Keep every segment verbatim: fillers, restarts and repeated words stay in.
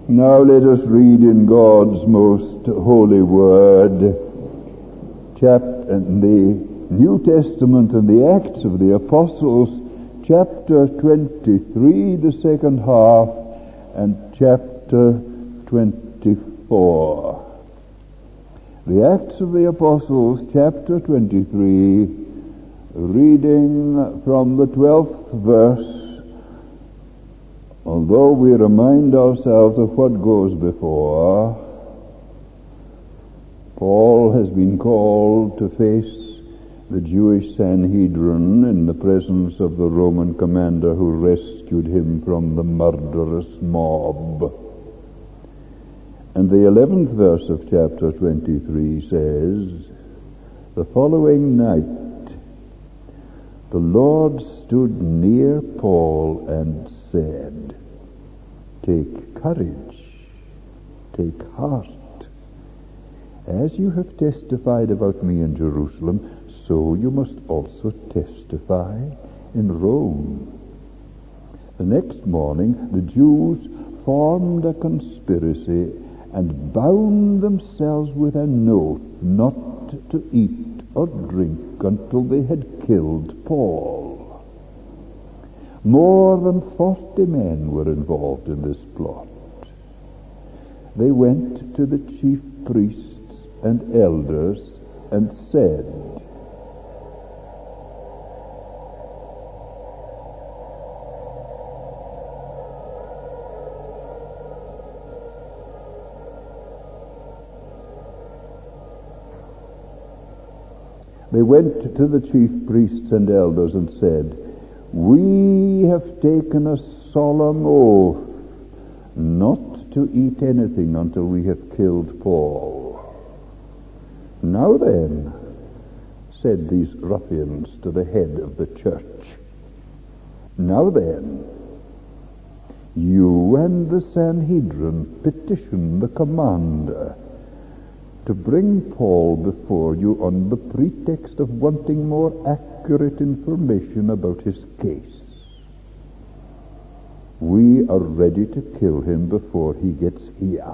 Now let us read in God's most holy word, chapter in the New Testament and the Acts of the Apostles, chapter twenty-three, the second half, and chapter twenty-four. The Acts of the Apostles, chapter twenty-three, reading from the twelfth verse. Although we remind ourselves of what goes before, Paul has been called to face the Jewish Sanhedrin in the presence of the Roman commander who rescued him from the murderous mob. And the eleventh verse of chapter twenty-three says, "The following night the Lord stood near Paul and said, 'Take courage, take heart. As you have testified about me in Jerusalem, so you must also testify in Rome.' The next morning the Jews formed a conspiracy and bound themselves with an oath not to eat or drink until they had killed Paul. More than forty men were involved in this plot. They went to the chief priests and elders and said, They went to the chief priests and elders and said, 'We have taken a solemn oath not to eat anything until we have killed Paul. Now then,' said these ruffians to the head of the church, 'now then, you and the Sanhedrin petition the commander to bring Paul before you on the pretext of wanting more accurate information about his case. We are ready to kill him before he gets here.'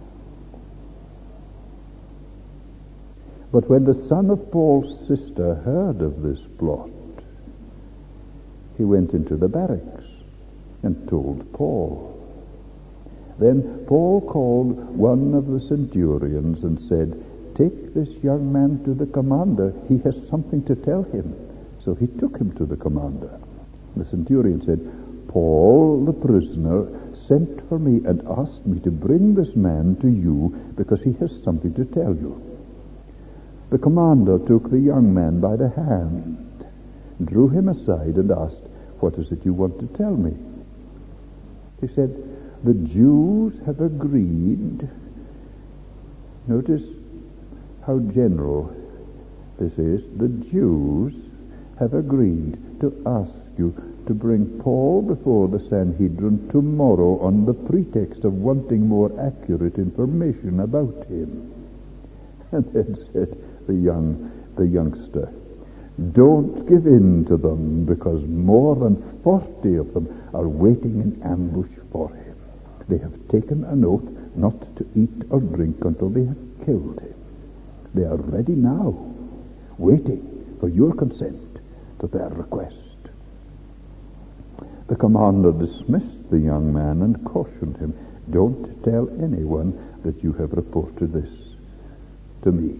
But when the son of Paul's sister heard of this plot, he went into the barracks and told Paul. Then Paul called one of the centurions and said, 'Take this young man to the commander. He has something to tell him.' So he took him to the commander. The centurion said, 'Paul, the prisoner, sent for me and asked me to bring this man to you because he has something to tell you.' The commander took the young man by the hand, drew him aside and asked, 'What is it you want to tell me?' He said, 'The Jews have agreed.'" Notice how general this is. "The Jews have agreed to ask you to bring Paul before the Sanhedrin tomorrow on the pretext of wanting more accurate information about him." And then said the young, the youngster, "Don't give in to them, because more than forty of them are waiting in ambush for him. They have taken an oath not to eat or drink until they have killed him. They are ready now, waiting for your consent to their request." The commander dismissed the young man and cautioned him, "Don't tell anyone that you have reported this to me."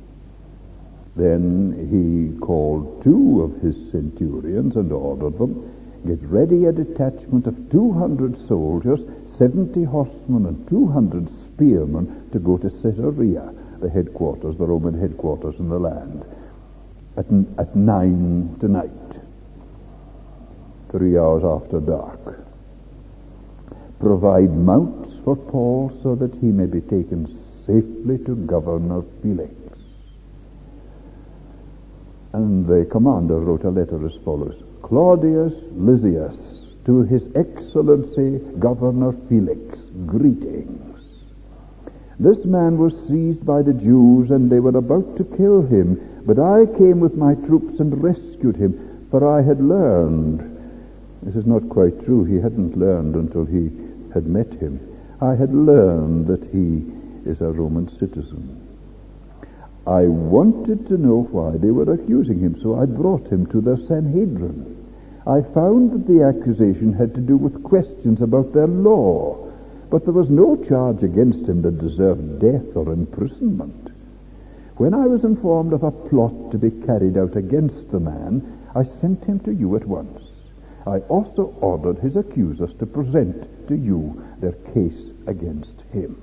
Then he called two of his centurions and ordered them, "Get ready a detachment of two hundred soldiers, seventy horsemen and two hundred spearmen to go to Caesarea, the headquarters, the Roman headquarters in the land, at, at nine tonight, three hours after dark. Provide mounts for Paul so that he may be taken safely to Governor Felix." And the commander wrote a letter as follows: "Claudius Lysias, to His Excellency Governor Felix, greetings. This man was seized by the Jews, and they were about to kill him, but I came with my troops and rescued him, for I had learned," this is not quite true, he hadn't learned until he had met him, I had learned that he is a Roman citizen. I wanted to know why they were accusing him, so I brought him to the Sanhedrin. I found that the accusation had to do with questions about their law, but there was no charge against him that deserved death or imprisonment. When I was informed of a plot to be carried out against the man, I sent him to you at once. I also ordered his accusers to present to you their case against him.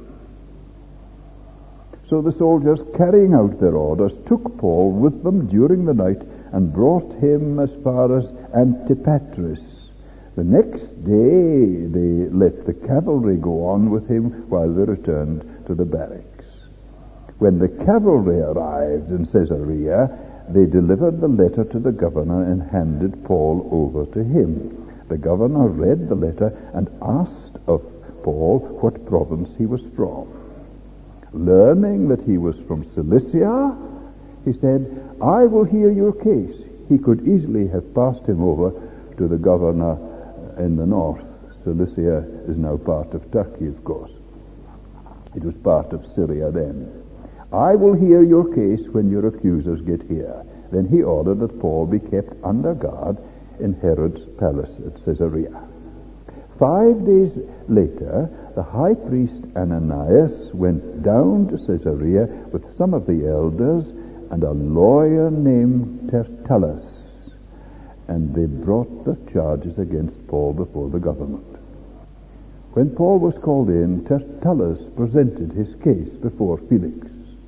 So the soldiers, carrying out their orders, took Paul with them during the night and brought him as far as Antipatris. The next day they let the cavalry go on with him while they returned to the barracks. When the cavalry arrived in Caesarea, they delivered the letter to the governor and handed Paul over to him. The governor read the letter and asked of Paul what province he was from. Learning that he was from Cilicia, he said, "I will hear your case." He could easily have passed him over to the governor in the north. Cilicia is now part of Turkey, of course. It was part of Syria then. "I will hear your case when your accusers get here." Then he ordered that Paul be kept under guard in Herod's palace at Caesarea. Five days later, the high priest Ananias went down to Caesarea with some of the elders and a lawyer named Tertullus, and they brought the charges against Paul before the government. When Paul was called in, Tertullus presented his case before Felix.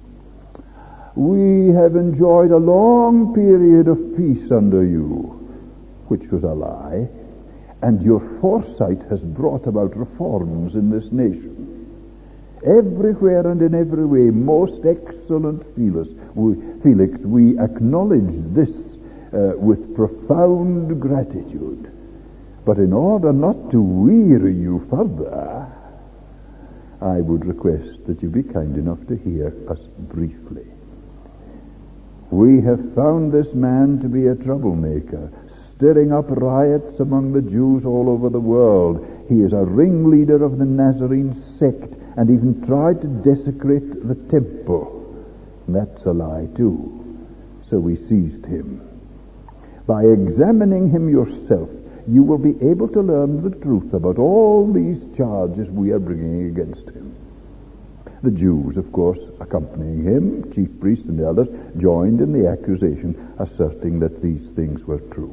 "We have enjoyed a long period of peace under you," which was a lie, "and your foresight has brought about reforms in this nation. Everywhere and in every way, most excellent Felix, we, Felix, we acknowledge this uh, with profound gratitude. But in order not to weary you further, I would request that you be kind enough to hear us briefly. We have found this man to be a troublemaker, stirring up riots among the Jews all over the world. He is a ringleader of the Nazarene sect and even tried to desecrate the temple. That's a lie too. So we seized him. By examining him yourself, you will be able to learn the truth about all these charges we are bringing against him." The Jews, of course, accompanying him, chief priests and elders, joined in the accusation, asserting that these things were true.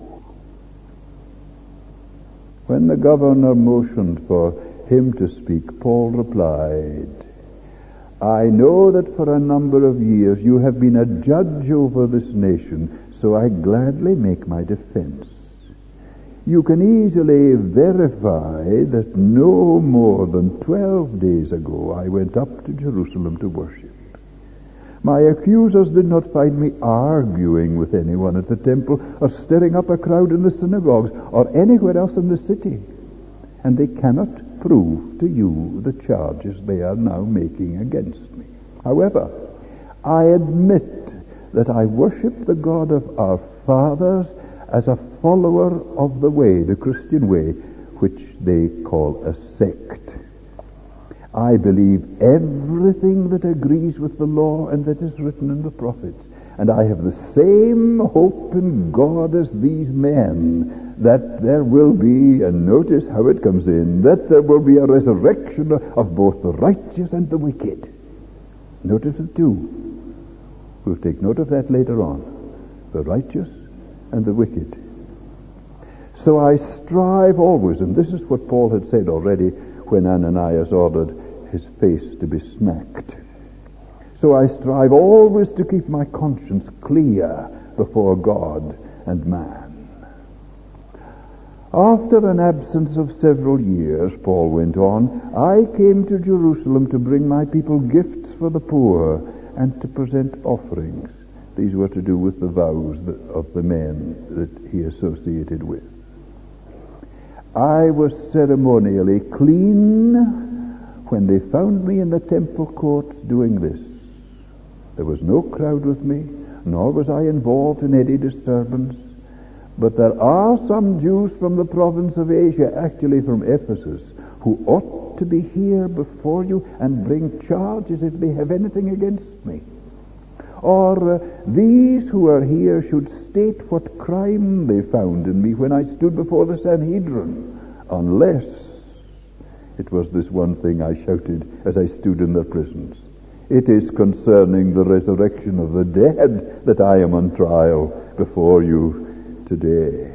When the governor motioned for him to speak, Paul replied, "I know that for a number of years you have been a judge over this nation, so I gladly make my defense. You can easily verify that no more than twelve days ago I went up to Jerusalem to worship. My accusers did not find me arguing with anyone at the temple or stirring up a crowd in the synagogues or anywhere else in the city, and they cannot prove to you the charges they are now making against me. However, I admit that I worship the God of our fathers as a follower of the way, the Christian way, which they call a sect. I believe everything that agrees with the law and that is written in the prophets, and I have the same hope in God as these men, that there will be, and notice how it comes in, that there will be a resurrection of both the righteous and the wicked." Notice the two. We'll take note of that later on. The righteous and the wicked. So I strive always, and this is what Paul had said already when Ananias ordered his face to be smacked. So I strive always to keep my conscience clear before God and man. After an absence of several years, Paul went on, I came to Jerusalem to bring my people gifts for the poor and to present offerings. These were to do with the vows of the men that he associated with. I was ceremonially clean when they found me in the temple courts doing this. There was no crowd with me, nor was I involved in any disturbance. But there are some Jews from the province of Asia, actually from Ephesus, who ought ought to be here before you and bring charges if they have anything against me. Or uh, these who are here should state what crime they found in me when I stood before the Sanhedrin, unless it was this one thing I shouted as I stood in their prisons. It is concerning the resurrection of the dead that I am on trial before you today.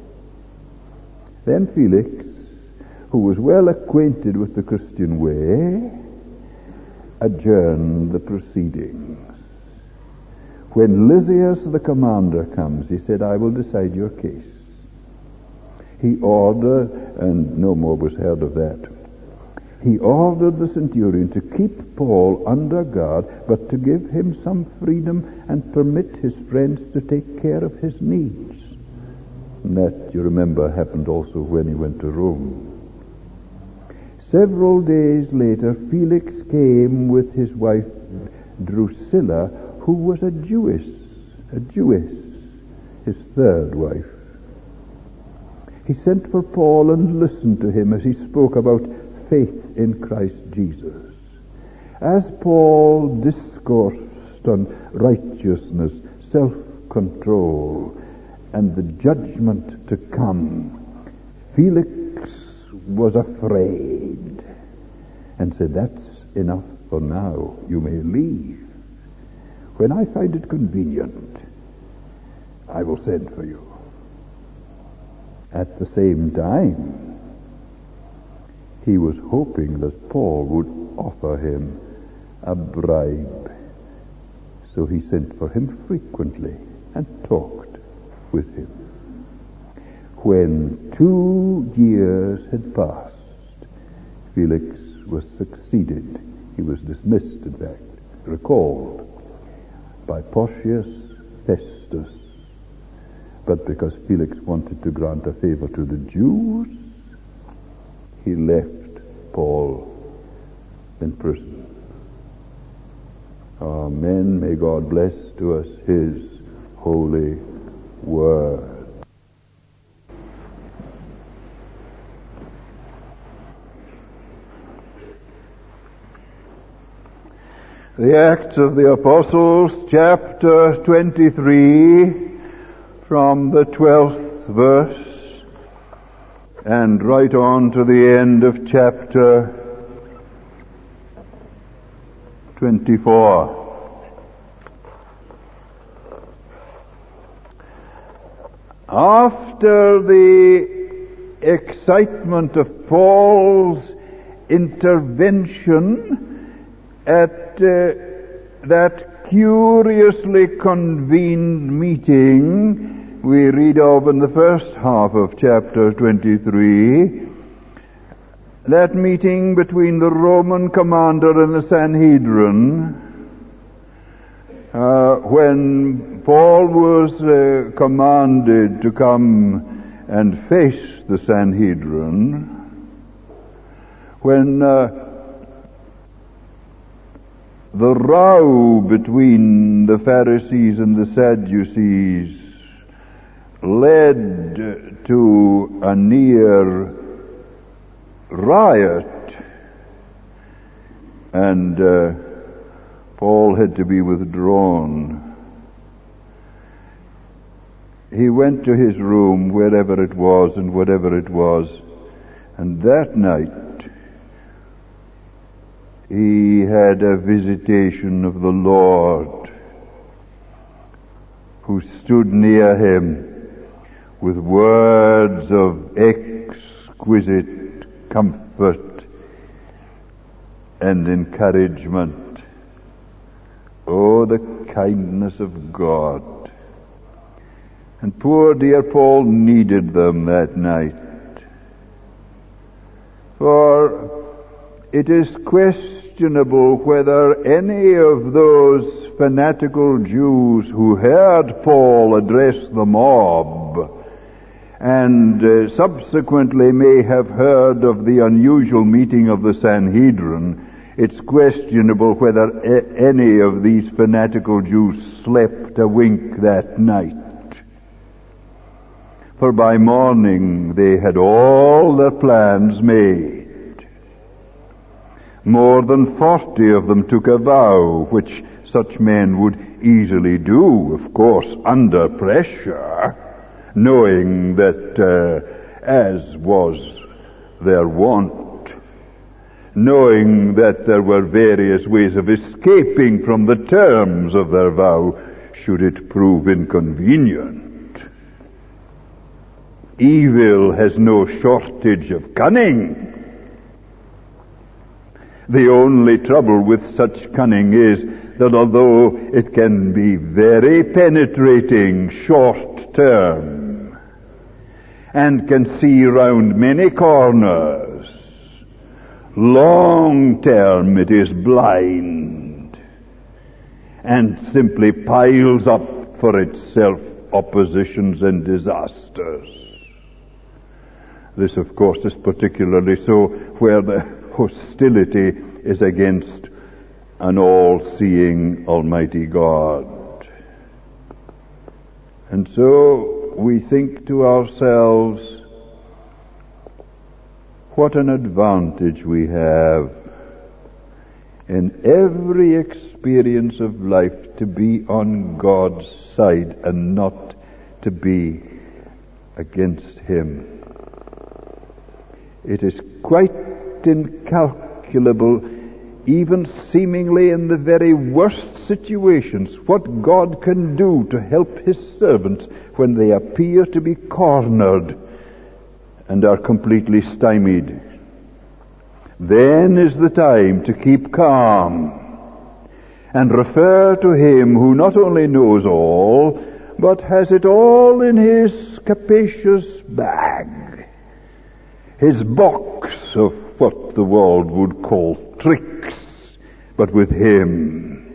Then Felix, who was well acquainted with the Christian way, adjourned the proceedings. When Lysias the commander comes, he said, I will decide your case. He ordered, and no more was heard of that, he ordered the centurion to keep Paul under guard, but to give him some freedom and permit his friends to take care of his needs. And that, you remember, happened also when he went to Rome. Several days later, Felix came with his wife Drusilla, who was a Jewess, a Jewess, his third wife. He sent for Paul and listened to him as he spoke about faith in Christ Jesus. As Paul discoursed on righteousness, self-control, and the judgment to come, Felix was afraid and said, that's enough for now. You may leave. When I find it convenient, I will send for you. At the same time, he was hoping that Paul would offer him a bribe. So he sent for him frequently and talked with him. When two years had passed, Felix was succeeded. He was dismissed, in fact, recalled by Porcius Festus. But because Felix wanted to grant a favor to the Jews, he left Paul in prison. Amen. May God bless to us his holy word. The Acts of the Apostles, chapter twenty-three, from the twelfth verse, and right on to the end of chapter twenty-four. After the excitement of Paul's intervention at uh, that curiously convened meeting we read of in the first half of chapter twenty-three, that meeting between the Roman commander and the Sanhedrin, uh, when Paul was uh, commanded to come and face the Sanhedrin, when uh, the row between the Pharisees and the Sadducees led to a near riot, and uh, Paul had to be withdrawn. He went to his room, wherever it was and whatever it was, and that night he had a visitation of the Lord, who stood near him with words of exquisite comfort and encouragement. Oh, the kindness of God. And poor dear Paul needed them that night. For it is questionable whether any of those fanatical Jews who heard Paul address the mob and uh, subsequently may have heard of the unusual meeting of the Sanhedrin, it's questionable whether a- any of these fanatical Jews slept a wink that night. For by morning they had all their plans made. More than forty of them took a vow, which such men would easily do, of course, under pressure, knowing that, uh, as was their wont, knowing that there were various ways of escaping from the terms of their vow, should it prove inconvenient. Evil has no shortage of cunning. The only trouble with such cunning is that although it can be very penetrating short term and can see round many corners, long term it is blind and simply piles up for itself oppositions and disasters. This, of course, is particularly so where the hostility is against an all-seeing Almighty God. And so we think to ourselves, what an advantage we have in every experience of life to be on God's side and not to be against Him. It is quite incalculable, even seemingly in the very worst situations, what God can do to help His servants when they appear to be cornered and are completely stymied. Then is the time to keep calm and refer to Him who not only knows all, but has it all in His capacious bag, His box of what the world would call tricks, but with Him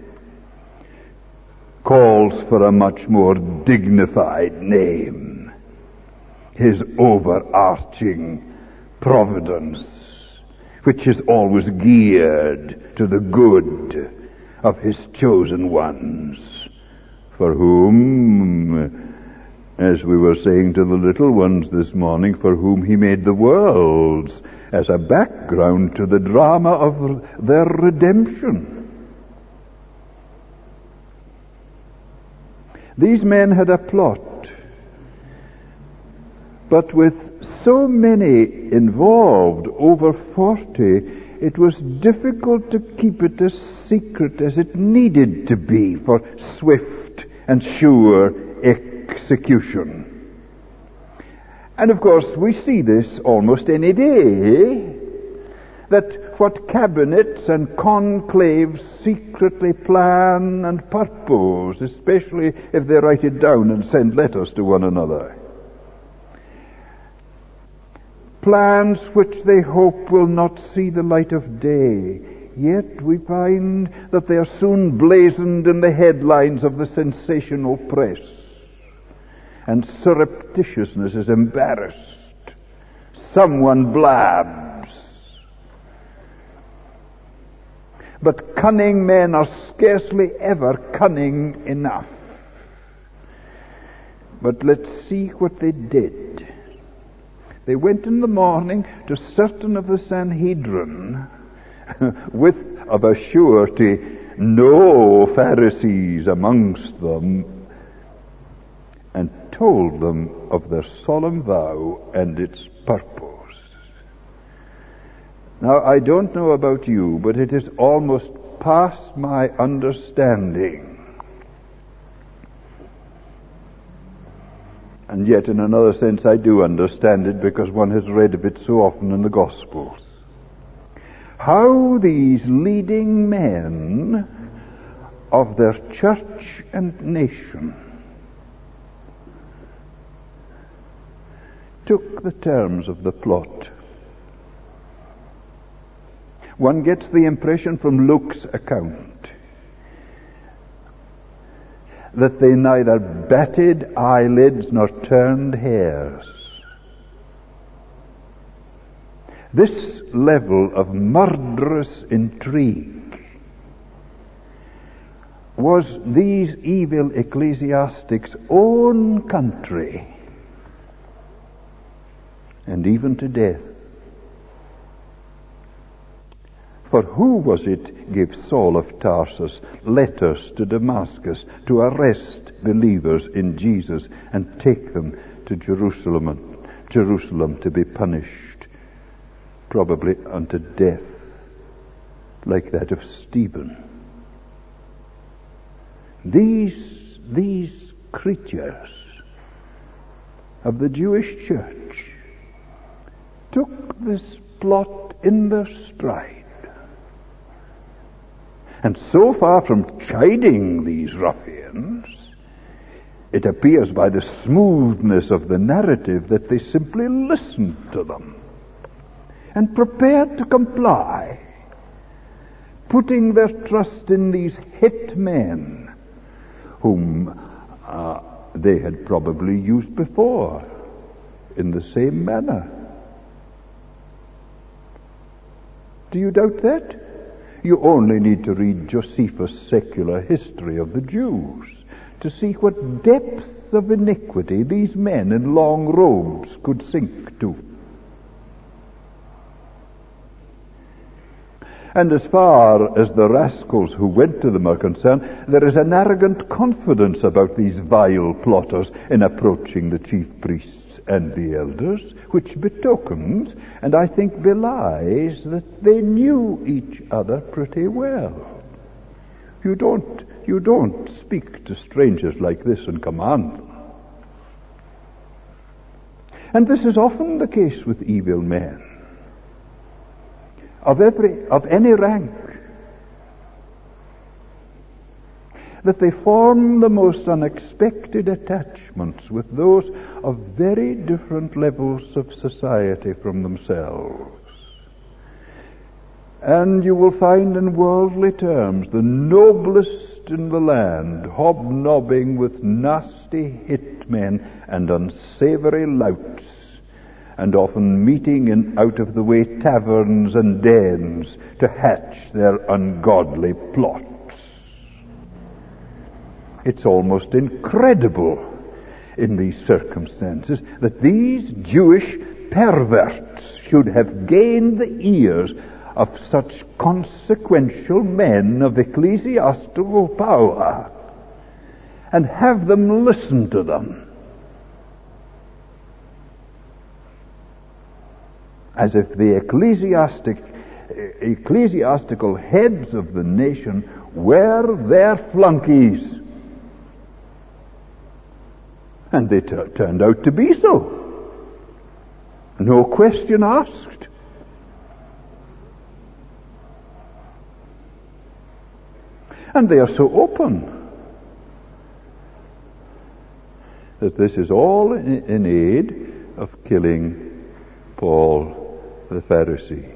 calls for a much more dignified name, His overarching providence, which is always geared to the good of His chosen ones, for whom, as we were saying to the little ones this morning, for whom He made the worlds as a background to the drama of their redemption. These men had a plot, but with so many involved, over forty, it was difficult to keep it as secret as it needed to be for swift and sure execution. And of course we see this almost any day, that what cabinets and conclaves secretly plan and purpose, especially if they write it down and send letters to one another, plans which they hope will not see the light of day, yet we find that they are soon blazoned in the headlines of the sensational press, and surreptitiousness is embarrassed. Someone blabs. But cunning men are scarcely ever cunning enough. But let's see what they did. They went in the morning to certain of the Sanhedrin, with, of a surety, no Pharisees amongst them, and told them of their solemn vow and its purpose. Now, I don't know about you, but it is almost past my understanding. And yet, in another sense, I do understand it because one has read of it so often in the Gospels. How these leading men of their church and nation took the terms of the plot. One gets the impression from Luke's account that they neither batted eyelids nor turned hairs. This level of murderous intrigue was these evil ecclesiastics' own country, and even to death. For who was it gave Saul of Tarsus letters to Damascus to arrest believers in Jesus and take them to Jerusalem, Jerusalem to be punished, probably unto death, like that of Stephen? These, these creatures of the Jewish church took this plot in their stride. And so far from chiding these ruffians, it appears by the smoothness of the narrative that they simply listened to them and prepared to comply, putting their trust in these hit men whom uh, they had probably used before in the same manner. Do you doubt that? You only need to read Josephus' Secular History of the Jews to see what depths of iniquity these men in long robes could sink to. And as far as the rascals who went to them are concerned, there is an arrogant confidence about these vile plotters in approaching the chief priests and the elders, which betokens, and I think belies, that they knew each other pretty well. You don't, you don't speak to strangers like this and command them. And this is often the case with evil men of every, of any rank, that they form the most unexpected attachments with those of very different levels of society from themselves. And you will find in worldly terms the noblest in the land hobnobbing with nasty hitmen and unsavory louts, and often meeting in out-of-the-way taverns and dens to hatch their ungodly plots. It's almost incredible in these circumstances that these Jewish perverts should have gained the ears of such consequential men of ecclesiastical power and have them listen to them, as if the ecclesiastic, ecclesiastical heads of the nation were their flunkies. And they t- turned out to be so. No question asked. And they are so open that this is all in, in aid of killing Paul the Pharisee.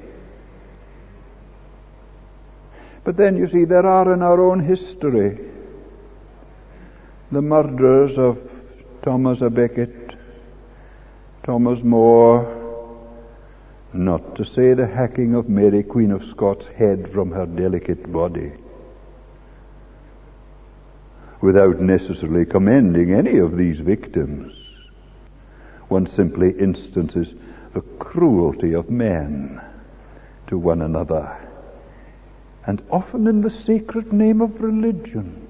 But then you see, there are in our own history the murderers of Thomas à Becket, Thomas More, not to say the hacking of Mary Queen of Scots' head from her delicate body, without necessarily commending any of these victims. One simply instances the cruelty of men to one another, and often in the sacred name of religion.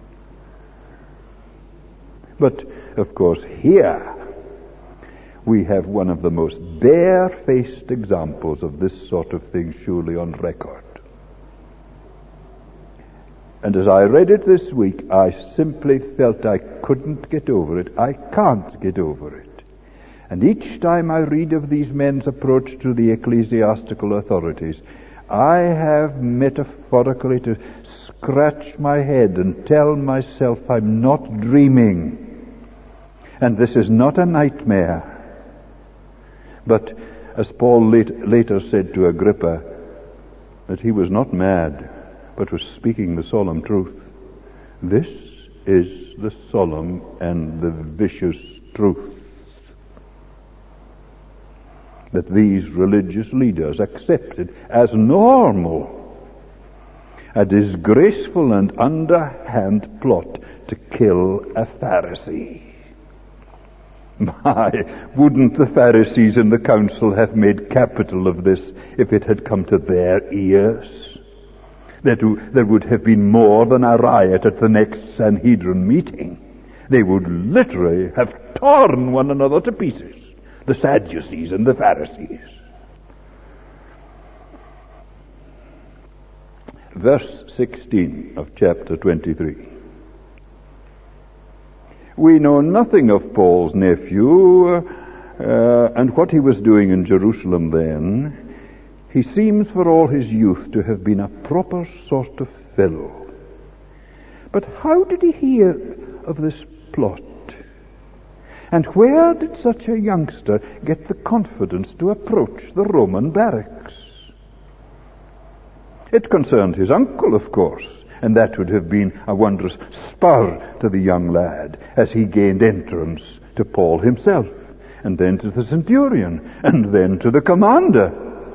But, of course, here we have one of the most bare-faced examples of this sort of thing surely on record. And as I read it this week, I simply felt I couldn't get over it. I can't get over it. And each time I read of these men's approach to the ecclesiastical authorities, I have metaphorically to scratch my head and tell myself I'm not dreaming. And this is not a nightmare. But as Paul late, later said to Agrippa, that he was not mad, but was speaking the solemn truth. This is the solemn and the vicious truth that these religious leaders accepted as normal, a disgraceful and underhand plot to kill a Pharisee. My, wouldn't the Pharisees and the council have made capital of this if it had come to their ears? There would have been more than a riot at the next Sanhedrin meeting. They would literally have torn one another to pieces, the Sadducees and the Pharisees. Verse sixteen of chapter twenty-three. We know nothing of Paul's nephew uh, and what he was doing in Jerusalem then. He seems for all his youth to have been a proper sort of fellow. But how did he hear of this plot? And where did such a youngster get the confidence to approach the Roman barracks? It concerned his uncle, of course, and that would have been a wondrous spur to the young lad as he gained entrance to Paul himself, and then to the centurion, and then to the commander.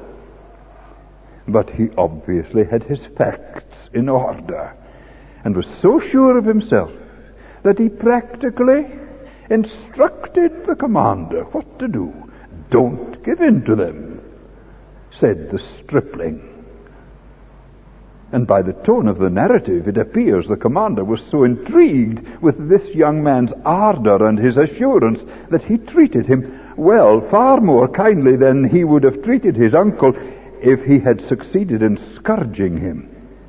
But he obviously had his facts in order, and was so sure of himself that he practically instructed the commander what to do. "Don't give in to them," said the stripling. And by the tone of the narrative, it appears the commander was so intrigued with this young man's ardor and his assurance that he treated him well, far more kindly than he would have treated his uncle if he had succeeded in scourging him.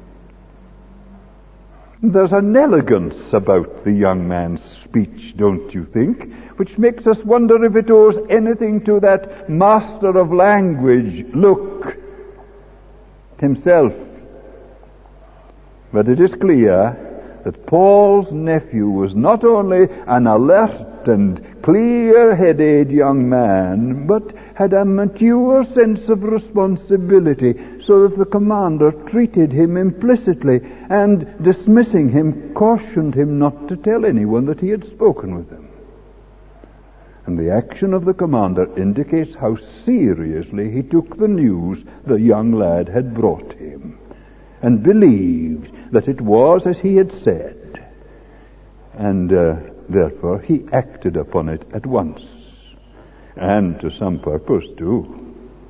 There's an elegance about the young man's speech, don't you think, which makes us wonder if it owes anything to that master of language, Luke, himself. But it is clear that Paul's nephew was not only an alert and clear-headed young man, but had a mature sense of responsibility, so that the commander treated him implicitly and, dismissing him, cautioned him not to tell anyone that he had spoken with him. And the action of the commander indicates how seriously he took the news the young lad had brought him, and believed that it was as he had said, and uh, therefore he acted upon it at once, and to some purpose too.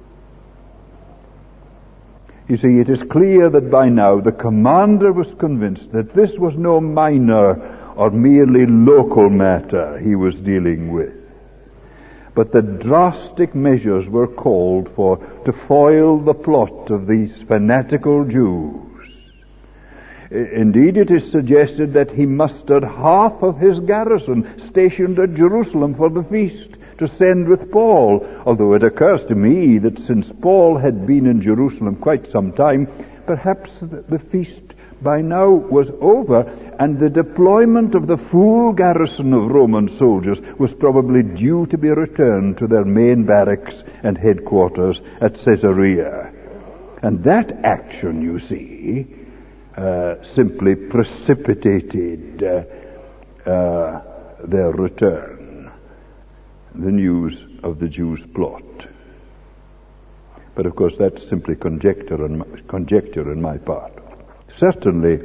You see, it is clear that by now the commander was convinced that this was no minor or merely local matter he was dealing with, but that drastic measures were called for to foil the plot of these fanatical Jews. Indeed, it is suggested that he mustered half of his garrison stationed at Jerusalem for the feast to send with Paul, although it occurs to me that since Paul had been in Jerusalem quite some time, perhaps the feast by now was over, and the deployment of the full garrison of Roman soldiers was probably due to be returned to their main barracks and headquarters at Caesarea. And that action, you see, Uh, simply precipitated uh, uh, their return, the news of the Jews' plot. But of course that's simply conjecture on my, conjecture on my part. Certainly,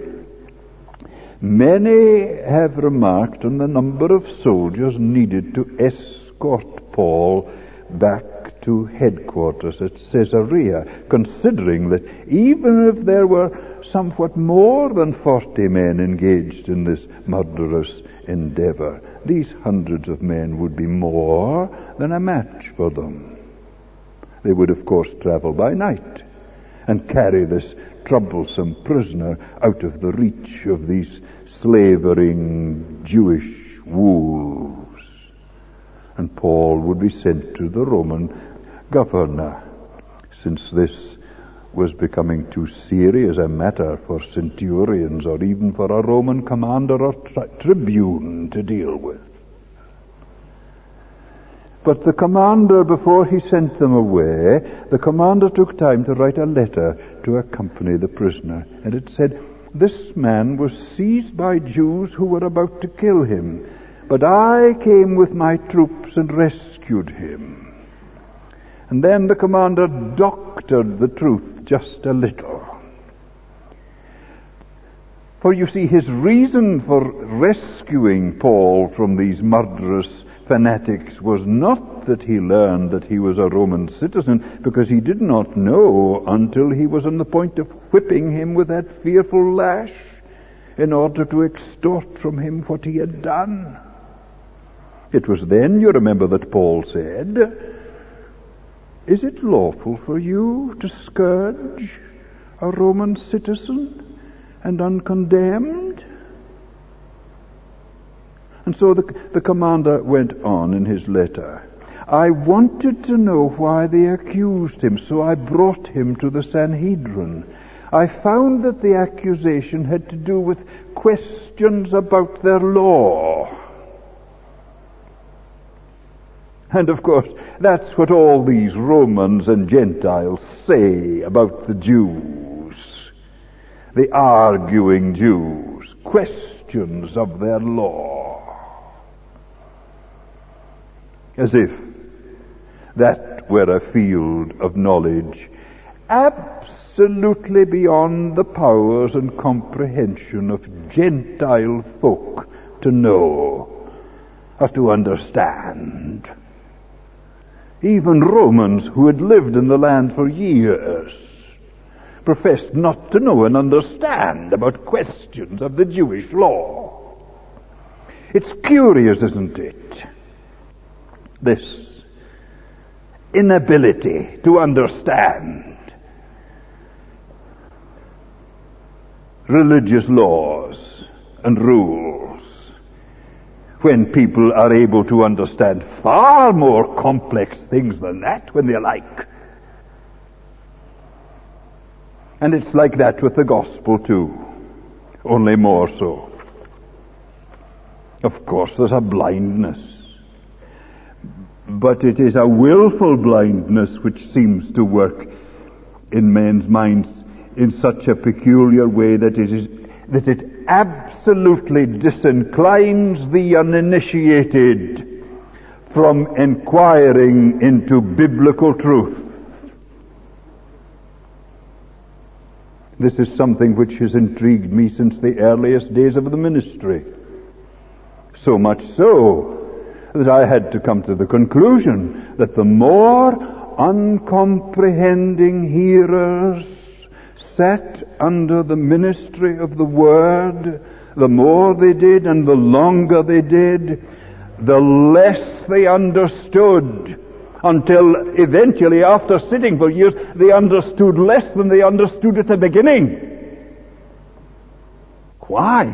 many have remarked on the number of soldiers needed to escort Paul back to headquarters at Caesarea, considering that even if there were somewhat more than forty men engaged in this murderous endeavor, these hundreds of men would be more than a match for them. They would, of course, travel by night and carry this troublesome prisoner out of the reach of these slavering Jewish wolves. And Paul would be sent to the Roman governor, since this was becoming too serious a matter for centurions or even for a Roman commander or tri- tribune to deal with. But the commander, before he sent them away, the commander took time to write a letter to accompany the prisoner. And it said, "This man was seized by Jews who were about to kill him, but I came with my troops and rescued him." And then the commander doctored the truth just a little. For you see, his reason for rescuing Paul from these murderous fanatics was not that he learned that he was a Roman citizen, because he did not know until he was on the point of whipping him with that fearful lash in order to extort from him what he had done. It was then, you remember, that Paul said, "Is it lawful for you to scourge a Roman citizen and uncondemned?" And so the, the commander went on in his letter. "I wanted to know why they accused him, so I brought him to the Sanhedrin. I found that the accusation had to do with questions about their law." And of course, that's what all these Romans and Gentiles say about the Jews. The arguing Jews. Questions of their law. As if that were a field of knowledge absolutely beyond the powers and comprehension of Gentile folk to know or to understand. Even Romans who had lived in the land for years professed not to know and understand about questions of the Jewish law. It's curious, isn't it? This inability to understand religious laws and rules, when people are able to understand far more complex things than that when they like. And it's like that with the gospel too, only more so. Of course, there's a blindness, but it is a willful blindness which seems to work in men's minds in such a peculiar way that it is that it absolutely disinclines the uninitiated from inquiring into biblical truth. This is something which has intrigued me since the earliest days of the ministry. So much so that I had to come to the conclusion that the more uncomprehending hearers sat under the ministry of the Word, the more they did and the longer they did, the less they understood, until eventually, after sitting for years, they understood less than they understood at the beginning. Why?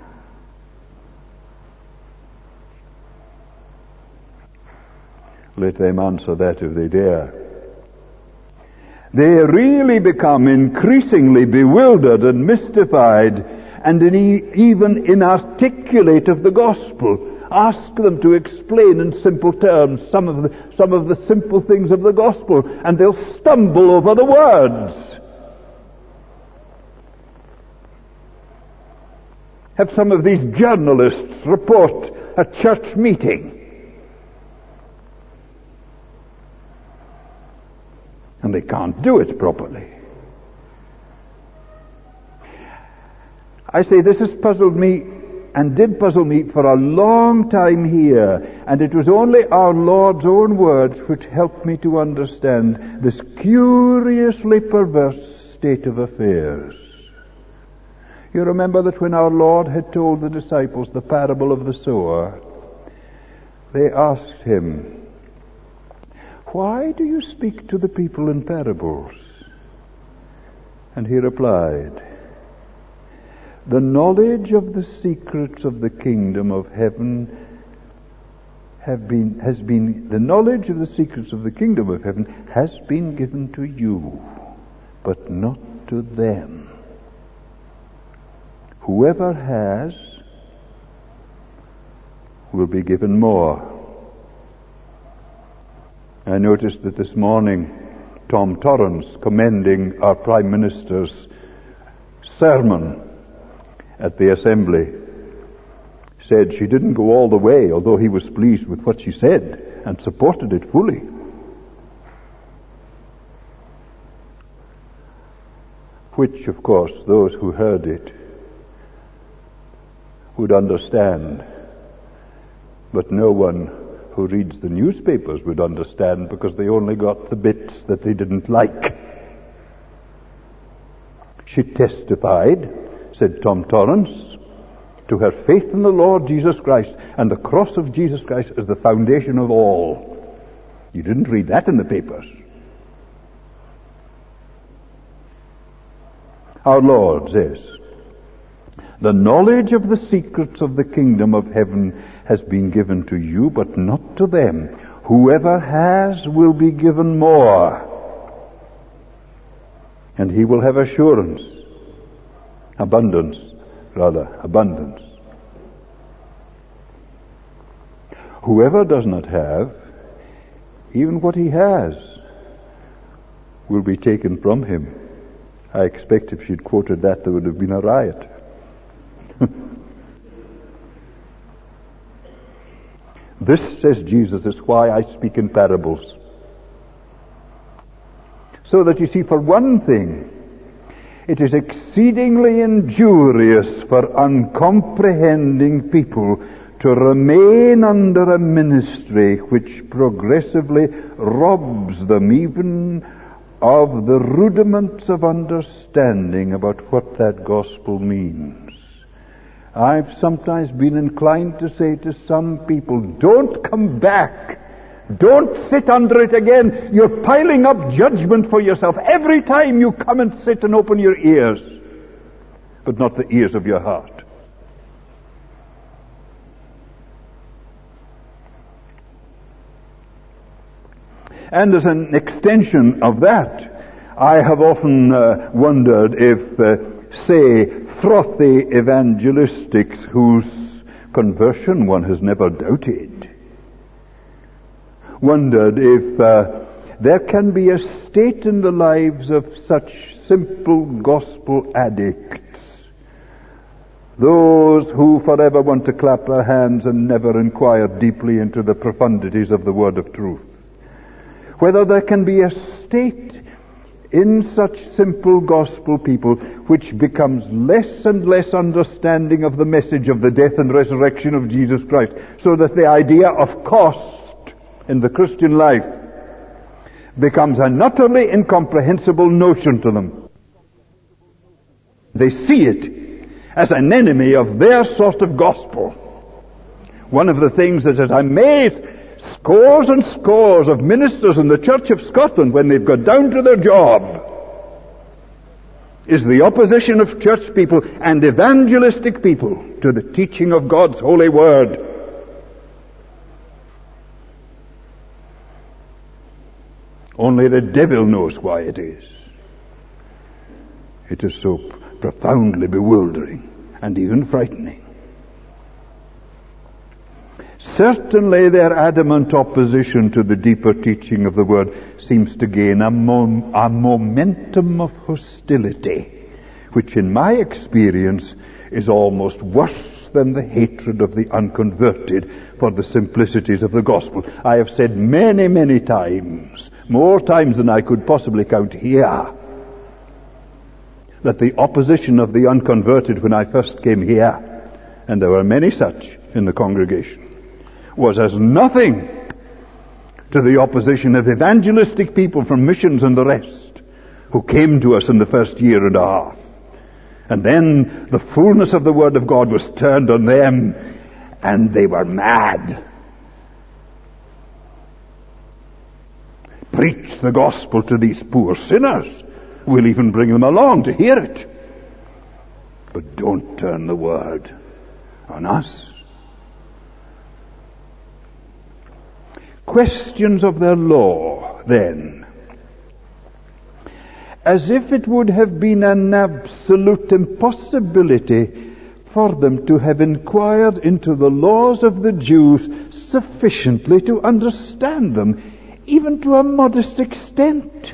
Let them answer that if they dare. They really become increasingly bewildered and mystified and in even inarticulate of the gospel. Ask them to explain in simple terms some of the, some of the simple things of the gospel, and they'll stumble over the words. Have some of these journalists report a church meeting, and they can't do it properly. I say this has puzzled me, and did puzzle me for a long time here, and it was only our Lord's own words which helped me to understand this curiously perverse state of affairs. You remember that when our Lord had told the disciples the parable of the sower, they asked him, "Why do you speak to the people in parables?" And he replied, "The knowledge of the secrets of the kingdom of heaven have been, has been, the knowledge of the secrets of the kingdom of heaven has been given to you, but not to them. Whoever has will be given more." I noticed that this morning Tom Torrance, commending our Prime Minister's sermon at the Assembly, said she didn't go all the way, although he was pleased with what she said and supported it fully. Which, of course, those who heard it would understand, but no one who reads the newspapers would understand, because they only got the bits that they didn't like. She testified, said Tom Torrance, to her faith in the Lord Jesus Christ, and the cross of Jesus Christ is the foundation of all. You didn't read that in the papers. Our Lord says, the knowledge of the secrets of the kingdom of heaven has been given to you, but not to them. Whoever has will be given more, and he will have assurance, abundance, rather, abundance. Whoever does not have, even what he has will be taken from him. I expect if she'd quoted that, there would have been a riot. This, says Jesus, is why I speak in parables. So that you see, for one thing, it is exceedingly injurious for uncomprehending people to remain under a ministry which progressively robs them even of the rudiments of understanding about what that gospel means. I've sometimes been inclined to say to some people, don't come back. Don't sit under it again. You're piling up judgment for yourself every time you come and sit and open your ears, but not the ears of your heart. And as an extension of that, I have often uh, wondered if, uh, say, frothy evangelistics whose conversion one has never doubted, wondered if uh, there can be a state in the lives of such simple gospel addicts, those who forever want to clap their hands and never inquire deeply into the profundities of the word of truth, whether there can be a state in such simple gospel people which becomes less and less understanding of the message of the death and resurrection of Jesus Christ, so that the idea of cost in the Christian life becomes an utterly incomprehensible notion to them. They see it as an enemy of their sort of gospel. One of the things that has amazed scores and scores of ministers in the Church of Scotland when they've got down to their job is the opposition of church people and evangelistic people to the teaching of God's holy word. Only the devil knows why it is. It is so profoundly bewildering and even frightening. Certainly their adamant opposition to the deeper teaching of the Word seems to gain a, mom- a momentum of hostility, which in my experience is almost worse than the hatred of the unconverted for the simplicities of the gospel. I have said many, many times, more times than I could possibly count here, that the opposition of the unconverted when I first came here, and there were many such in the congregation, was as nothing to the opposition of evangelistic people from missions and the rest who came to us in the first year and a half. And then the fullness of the Word of God was turned on them, and they were mad. Preach the gospel to these poor sinners. We'll even bring them along to hear it. But don't turn the Word on us. Questions of their law, then, as if it would have been an absolute impossibility for them to have inquired into the laws of the Jews sufficiently to understand them, even to a modest extent.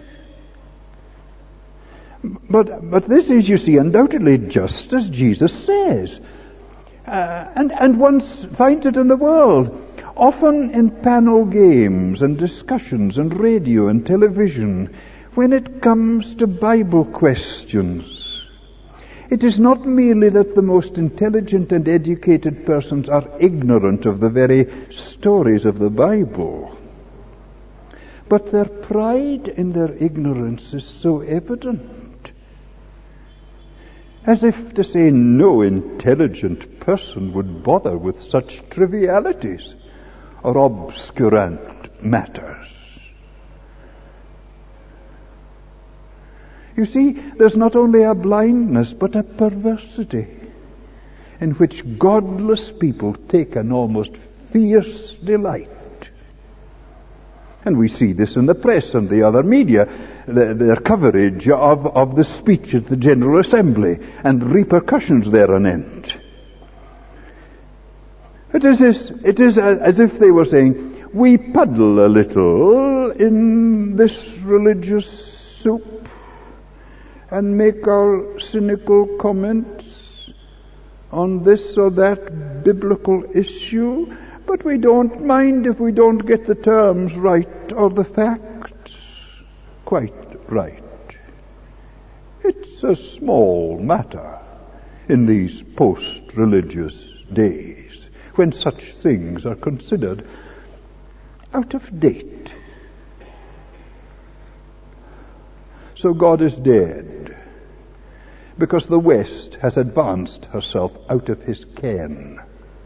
But, but this is, you see, undoubtedly just as Jesus says. Uh, and, and one finds it in the world. Often in panel games and discussions and radio and television, when it comes to Bible questions, it is not merely that the most intelligent and educated persons are ignorant of the very stories of the Bible, but their pride in their ignorance is so evident, as if to say no intelligent person would bother with such trivialities or obscurant matters. You see, there's not only a blindness, but a perversity in which godless people take an almost fierce delight. And we see this in the press and the other media, the, their coverage of, of the speech at the General Assembly and repercussions thereanent. It is, as, it is as if they were saying, we puddle a little in this religious soup and make our cynical comments on this or that biblical issue, but we don't mind if we don't get the terms right or the facts quite right. It's a small matter in these post-religious days when such things are considered out of date. So God is dead because the West has advanced herself out of his ken.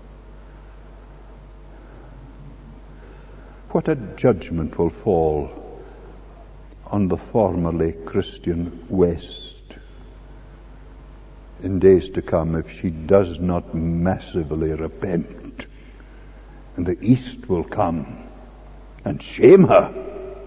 What a judgment will fall on the formerly Christian West in days to come if she does not massively repent. And the East will come and shame her.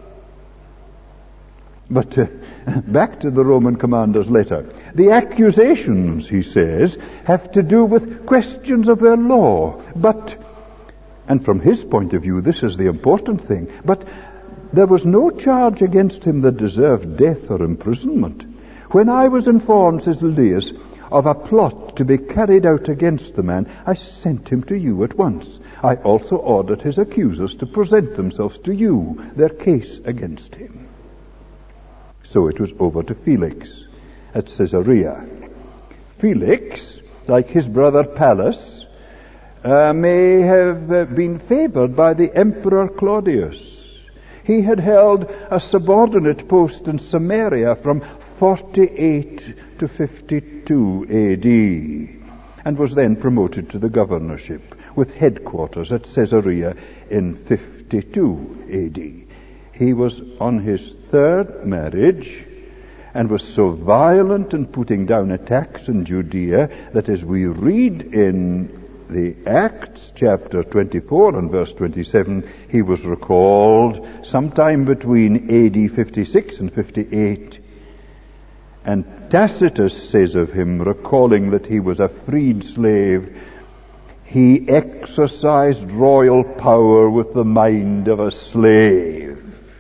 But uh, back to the Roman commander's letter. The accusations, he says, have to do with questions of their law. But, and from his point of view, this is the important thing, but there was no charge against him that deserved death or imprisonment. When I was informed, says Lelius, of a plot to be carried out against the man, I sent him to you at once. I also ordered his accusers to present themselves to you, their case against him. So it was over to Felix at Caesarea. Felix, like his brother Pallas, uh, may have uh, been favored by the Emperor Claudius. He had held a subordinate post in Samaria from forty-eight to fifty-two A D and was then promoted to the governorship with headquarters at Caesarea in fifty-two A D. He was on his third marriage and was so violent in putting down attacks in Judea that, as we read in the Acts chapter twenty-four and verse twenty-seven, he was recalled sometime between A D fifty-six and fifty-eight. And Tacitus says of him, recalling that he was a freed slave, he exercised royal power with the mind of a slave.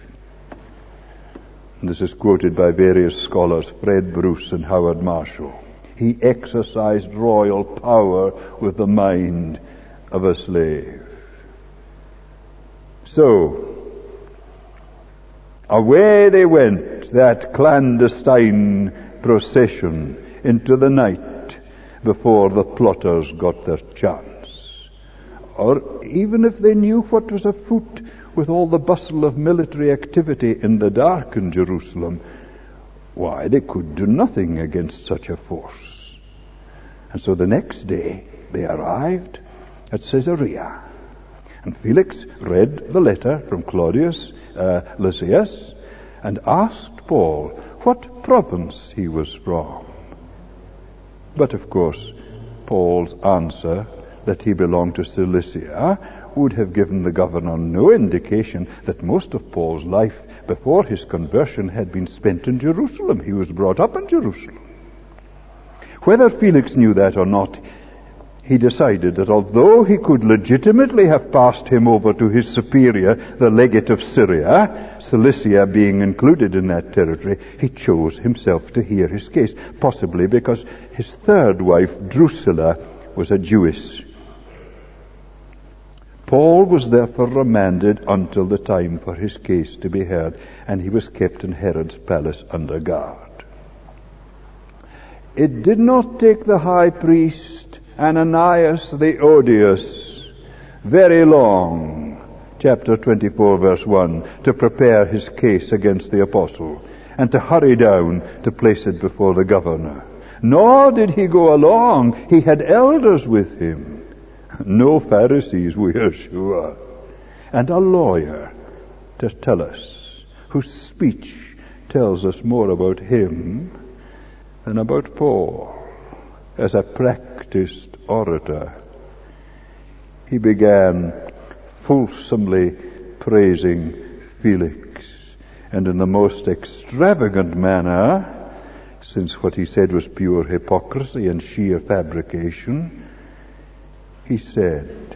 This is quoted by various scholars, Fred Bruce and Howard Marshall. He exercised royal power with the mind of a slave. So, away they went, that clandestine procession, into the night before the plotters got their chance. Or even if they knew what was afoot, with all the bustle of military activity in the dark in Jerusalem, why, they could do nothing against such a force. And so the next day they arrived at Caesarea. And Felix read the letter from Claudius uh, Lysias and asked Paul what province he was from. But of course, Paul's answer that he belonged to Cilicia would have given the governor no indication that most of Paul's life before his conversion had been spent in Jerusalem. He was brought up in Jerusalem. Whether Felix knew that or not, he decided that although he could legitimately have passed him over to his superior, the legate of Syria, Cilicia being included in that territory, he chose himself to hear his case, possibly because his third wife, Drusilla, was a Jewess. Paul was therefore remanded until the time for his case to be heard, and he was kept in Herod's palace under guard. It did not take the high priest Ananias the odious very long, chapter twenty-four, verse one, to prepare his case against the apostle and to hurry down to place it before the governor. Nor did he go along. He had elders with him. No Pharisees, we are sure. And a lawyer, Tertullus, whose speech tells us more about him than about Paul as a practiced orator. He began fulsomely praising Felix, and in the most extravagant manner, since what he said was pure hypocrisy and sheer fabrication, he said,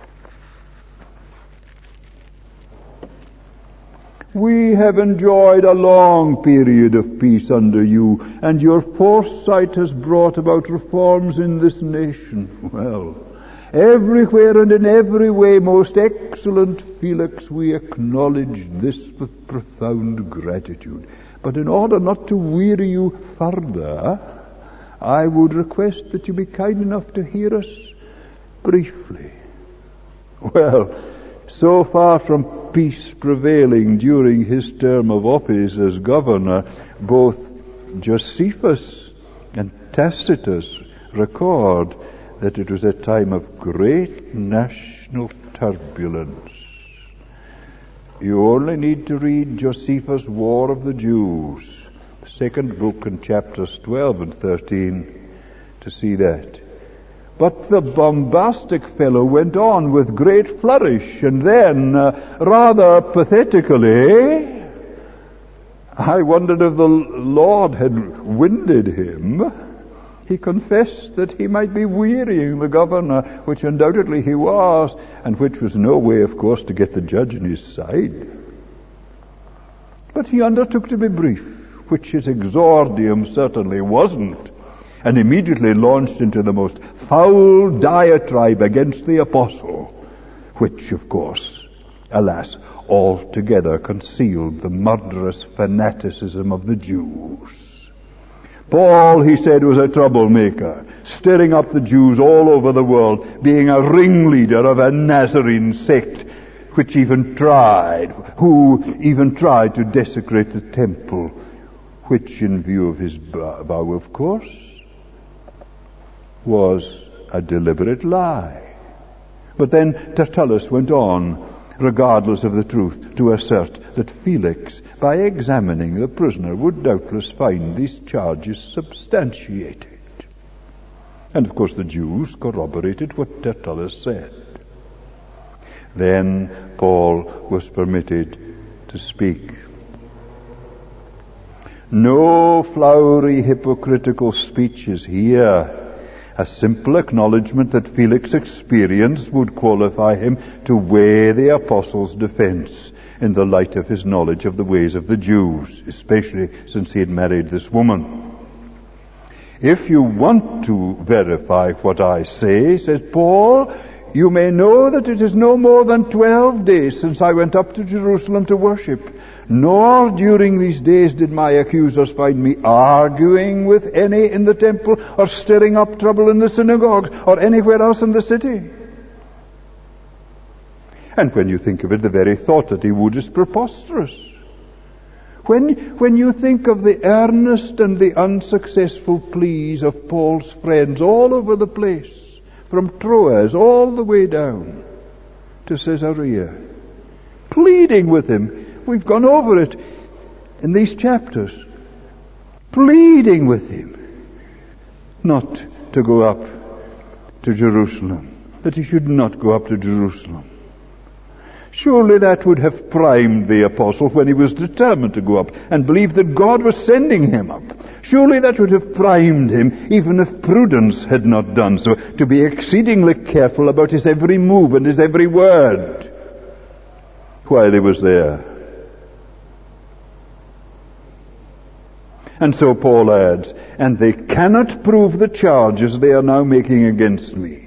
"We have enjoyed a long period of peace under you, and your foresight has brought about reforms in this nation. Well, everywhere and in every way, most excellent Felix, we acknowledge this with profound gratitude. But in order not to weary you further, I would request that you be kind enough to hear us briefly." Well, so far from peace prevailing during his term of office as governor, both Josephus and Tacitus record that it was a time of great national turbulence. You only need to read Josephus' War of the Jews, the second book in chapters twelve and thirteen, to see that. But the bombastic fellow went on with great flourish, and then, uh, rather pathetically, I wondered if the Lord had winded him. He confessed that he might be wearying the governor, which undoubtedly he was, and which was no way, of course, to get the judge on his side. But he undertook to be brief, which his exordium certainly wasn't, and immediately launched into the most foul diatribe against the apostle, which, of course, alas, altogether concealed the murderous fanaticism of the Jews. Paul, he said, was a troublemaker, stirring up the Jews all over the world, being a ringleader of a Nazarene sect, which even tried, who even tried to desecrate the temple, which, in view of his vow, of course, was a deliberate lie. But then Tertullus went on, regardless of the truth, to assert that Felix, by examining the prisoner, would doubtless find these charges substantiated. And of course the Jews corroborated what Tertullus said. Then Paul was permitted to speak. No flowery hypocritical speeches here. A simple acknowledgement that Felix's experience would qualify him to weigh the apostle's defense in the light of his knowledge of the ways of the Jews, especially since he had married this woman. If you want to verify what I say, says Paul, you may know that it is no more than twelve days since I went up to Jerusalem to worship. Nor during these days did my accusers find me arguing with any in the temple or stirring up trouble in the synagogues or anywhere else in the city. And when you think of it, the very thought that he would is preposterous. When, when you think of the earnest and the unsuccessful pleas of Paul's friends all over the place, from Troas all the way down to Caesarea, pleading with him. We've gone over it in these chapters. Pleading with him not to go up to Jerusalem, that he should not go up to Jerusalem. Surely that would have primed the apostle when he was determined to go up and believed that God was sending him up. Surely that would have primed him, even if prudence had not done so, to be exceedingly careful about his every move and his every word while he was there. And so Paul adds, and they cannot prove the charges they are now making against me.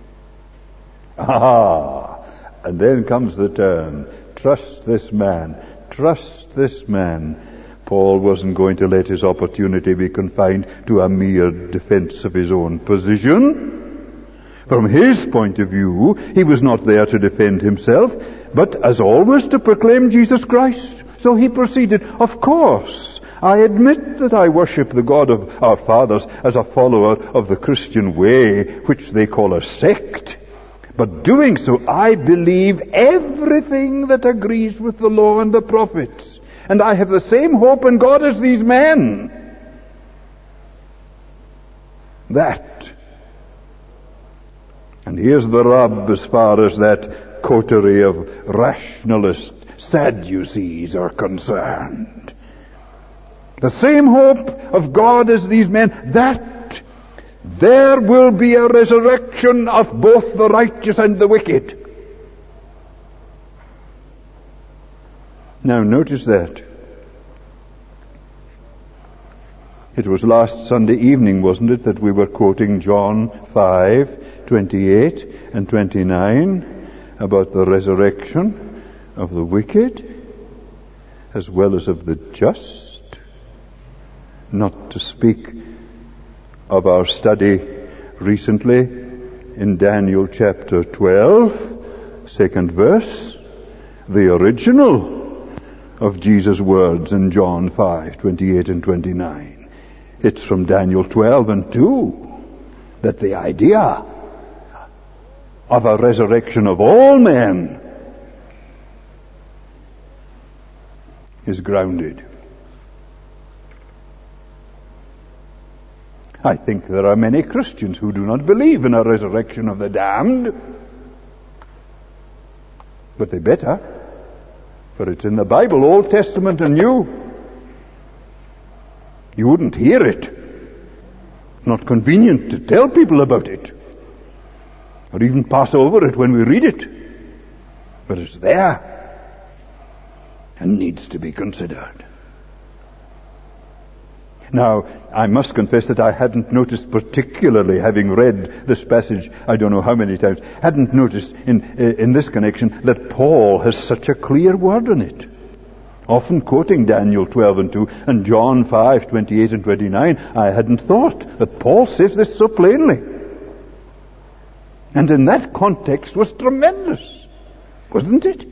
Ah, and then comes the turn. Trust this man. Trust this man. Paul wasn't going to let his opportunity be confined to a mere defense of his own position. From his point of view, he was not there to defend himself, but as always to proclaim Jesus Christ. So he proceeded, of course, I admit that I worship the God of our fathers as a follower of the Christian way, which they call a sect. But doing so, I believe everything that agrees with the law and the prophets. And I have the same hope in God as these men. That. And here's the rub as far as that coterie of rationalist Sadducees are concerned. The same hope of God as these men, that there will be a resurrection of both the righteous and the wicked. Now notice that. It was last Sunday evening, wasn't it, that we were quoting John five, twenty-eight and twenty-nine about the resurrection of the wicked as well as of the just. Not to speak of our study recently in Daniel chapter twelve, second verse, the original of Jesus' words in John five, twenty-eight and twenty-nine. It's from Daniel twelve and two that the idea of a resurrection of all men is grounded. I think there are many Christians who do not believe in a resurrection of the damned, but they better. For it's in the Bible, Old Testament and New. You wouldn't hear it. Not convenient to tell people about it. Or even pass over it when we read it. But it's there. And needs to be considered. Now, I must confess that I hadn't noticed, particularly having read this passage, I don't know how many times, hadn't noticed in in this connection that Paul has such a clear word in it. Often quoting Daniel twelve and two and John five, twenty-eight and twenty-nine, I hadn't thought that Paul says this so plainly. And in that context was tremendous, wasn't it?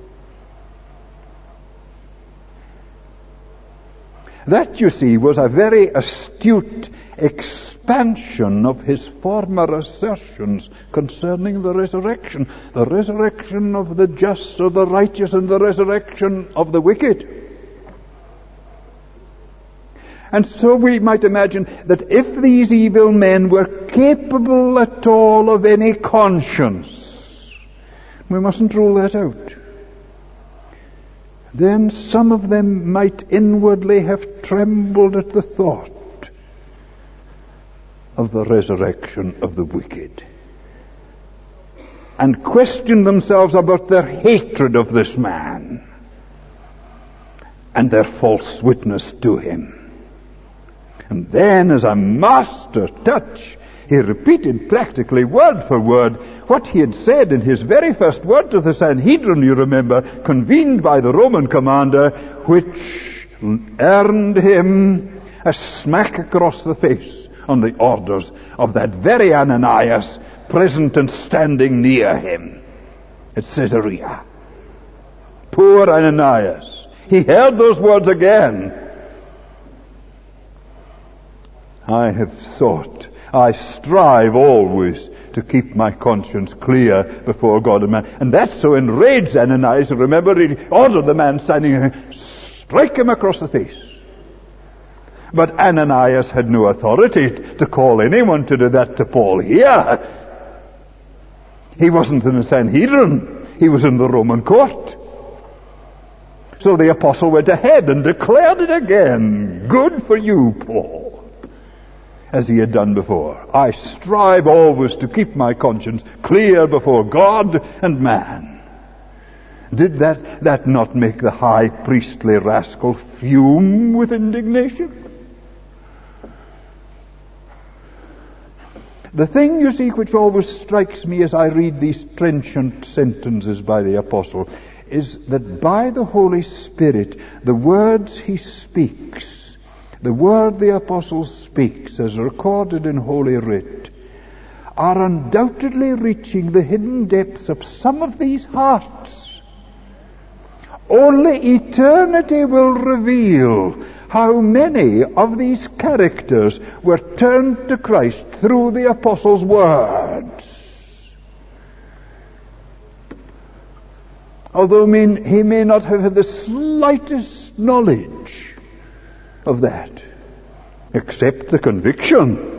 That, you see, was a very astute expansion of his former assertions concerning the resurrection. The resurrection of the just or the righteous and the resurrection of the wicked. And so we might imagine that if these evil men were capable at all of any conscience, we mustn't rule that out. Then some of them might inwardly have trembled at the thought of the resurrection of the wicked, and questioned themselves about their hatred of this man and their false witness to him. And then, as a master touch, he repeated practically word for word what he had said in his very first word to the Sanhedrin, you remember, convened by the Roman commander, which earned him a smack across the face on the orders of that very Ananias, present and standing near him at Caesarea. Poor Ananias. He heard those words again. I have sought, I strive always to keep my conscience clear before God and man. And that so enraged Ananias, remember, he ordered the man standing there, strike him across the face. But Ananias had no authority to call anyone to do that to Paul here. He wasn't in the Sanhedrin. He was in the Roman court. So the apostle went ahead and declared it again. Good for you, Paul. As he had done before. I strive always to keep my conscience clear before God and man. Did that, that not make the high priestly rascal fume with indignation? The thing, you see, which always strikes me as I read these trenchant sentences by the apostle, is that by the Holy Spirit, the words he speaks, the word the apostle speaks as recorded in Holy Writ, are undoubtedly reaching the hidden depths of some of these hearts. Only eternity will reveal how many of these characters were turned to Christ through the apostles' words. Although he may not have had the slightest knowledge of that, except the conviction.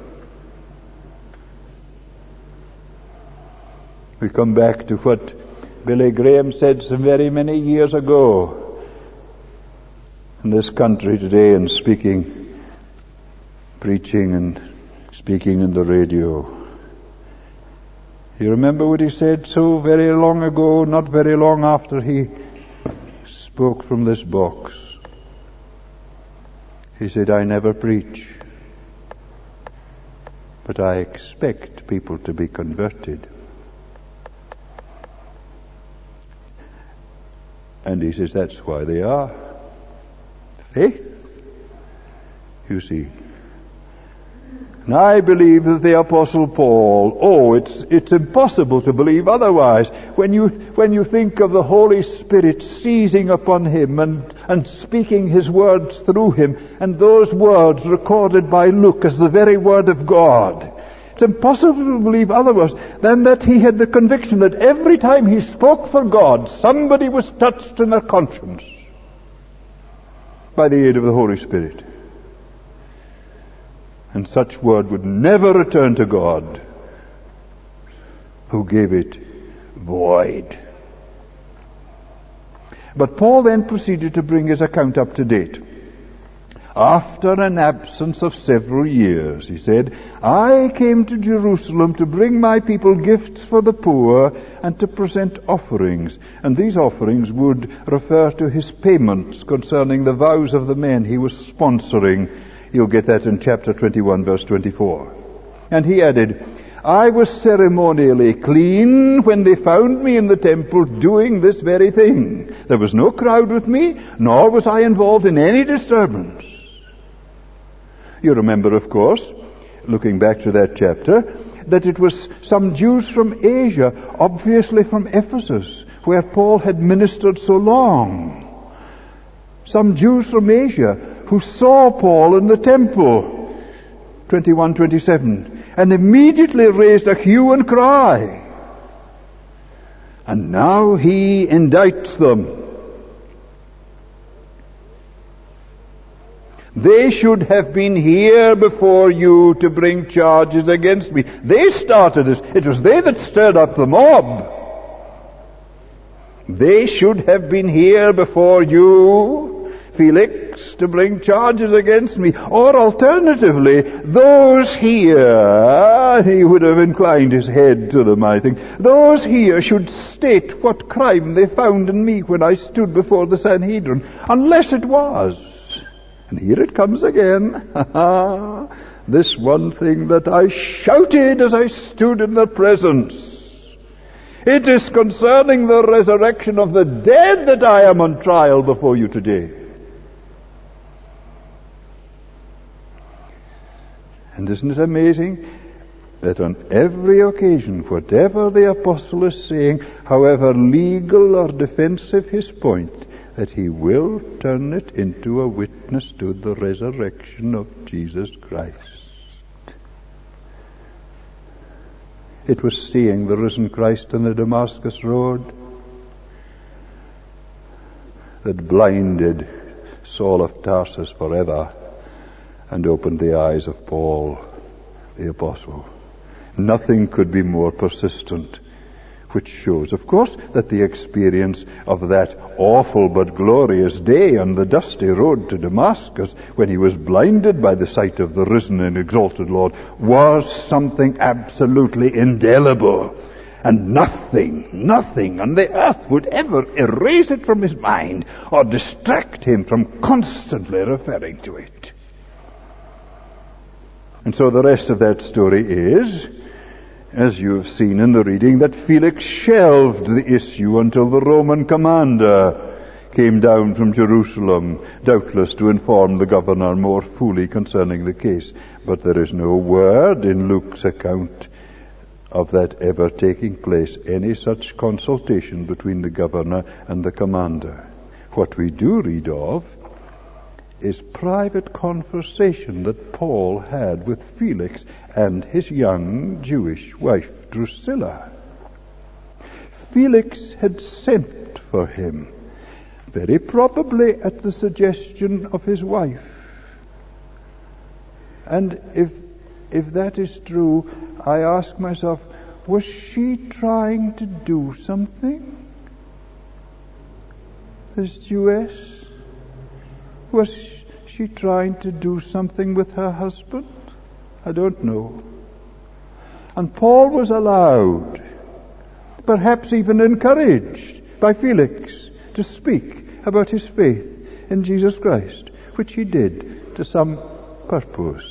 We come back to what Billy Graham said some very many years ago in this country today, and speaking, preaching and speaking in the radio. You remember what he said so very long ago, not very long after he spoke from this box? He said, I never preach, but I expect people to be converted. And he says, that's why they are. Faith, you see. And I believe that the Apostle Paul, oh, it's it's impossible to believe otherwise. When you when you think of the Holy Spirit seizing upon him and, and speaking his words through him, and those words recorded by Luke as the very word of God, it's impossible to believe otherwise than that he had the conviction that every time he spoke for God, somebody was touched in their conscience by the aid of the Holy Spirit. And such word would never return to God, who gave it void. But Paul then proceeded to bring his account up to date. After an absence of several years, he said, I came to Jerusalem to bring my people gifts for the poor and to present offerings. And these offerings would refer to his payments concerning the vows of the men he was sponsoring. You'll get that in chapter twenty-one, verse twenty-four. And he added, I was ceremonially clean when they found me in the temple doing this very thing. There was no crowd with me, nor was I involved in any disturbance. You remember, of course, looking back to that chapter, that it was some Jews from Asia, obviously from Ephesus, where Paul had ministered so long. Some Jews from Asia who saw Paul in the temple, twenty-one twenty-seven, and immediately raised a hue and cry. And now he indicts them. They should have been here before you to bring charges against me. They started this. It was they that stirred up the mob. They should have been here before you, Felix, to bring charges against me. Or alternatively, those here, he would have inclined his head to them, I think, those here should state what crime they found in me when I stood before the Sanhedrin, unless it was. And here it comes again. This one thing that I shouted as I stood in their presence. It is concerning the resurrection of the dead that I am on trial before you today. And isn't it amazing that on every occasion, whatever the apostle is saying, however legal or defensive his point, that he will turn it into a witness to the resurrection of Jesus Christ. It was seeing the risen Christ on the Damascus road that blinded Saul of Tarsus forever and opened the eyes of Paul the apostle. Nothing could be more persistent, which shows, of course, that the experience of that awful but glorious day on the dusty road to Damascus, when he was blinded by the sight of the risen and exalted Lord, was something absolutely indelible. And nothing, nothing on the earth would ever erase it from his mind or distract him from constantly referring to it. And so the rest of that story is, as you have seen in the reading, that Felix shelved the issue until the Roman commander came down from Jerusalem, doubtless to inform the governor more fully concerning the case. But there is no word in Luke's account of that ever taking place, any such consultation between the governor and the commander. What we do read of is private conversation that Paul had with Felix and his young Jewish wife, Drusilla. Felix had sent for him, very probably at the suggestion of his wife. And if if that is true, I ask myself, was she trying to do something? This Jewess? Was she trying to do something with her husband? I don't know. And Paul was allowed, perhaps even encouraged by Felix, to speak about his faith in Jesus Christ, which he did to some purpose.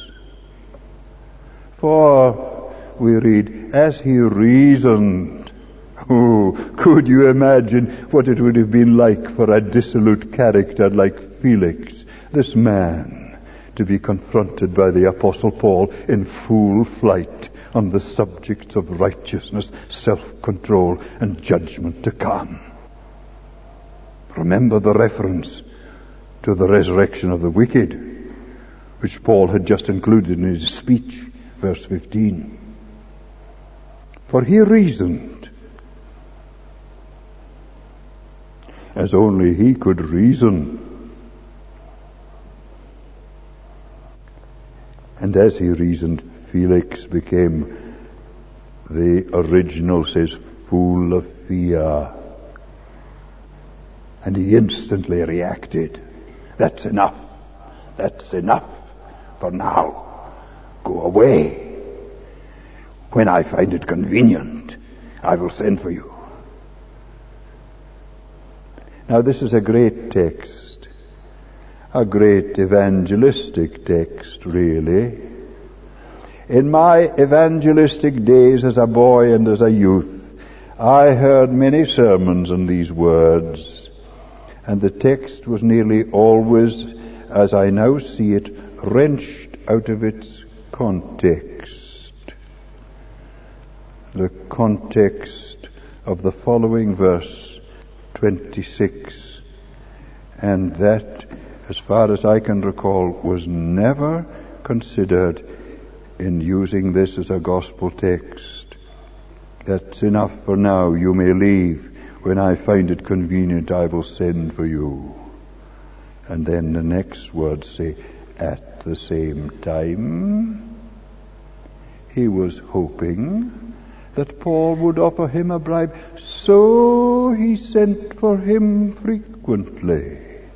For, we read, as he reasoned. Oh, could you imagine what it would have been like for a dissolute character like Felix, this man, to be confronted by the Apostle Paul in full flight on the subjects of righteousness, self-control, and judgment to come? Remember the reference to the resurrection of the wicked, which Paul had just included in his speech, verse fifteen. For he reasoned as only he could reason. And as he reasoned, Felix became, the original says, full of fear. And he instantly reacted. That's enough. That's enough for now. Go away. When I find it convenient, I will send for you. Now this is a great text. A great evangelistic text, really. In my evangelistic days as a boy and as a youth, I heard many sermons on these words. And the text was nearly always, as I now see it, wrenched out of its context. The context of the following verse, twenty-six. And that, as far as I can recall, was never considered in using this as a gospel text. That's enough for now. You may leave. When I find it convenient, I will send for you. And then the next words say, at the same time. He was hoping that Paul would offer him a bribe, so he sent for him frequently.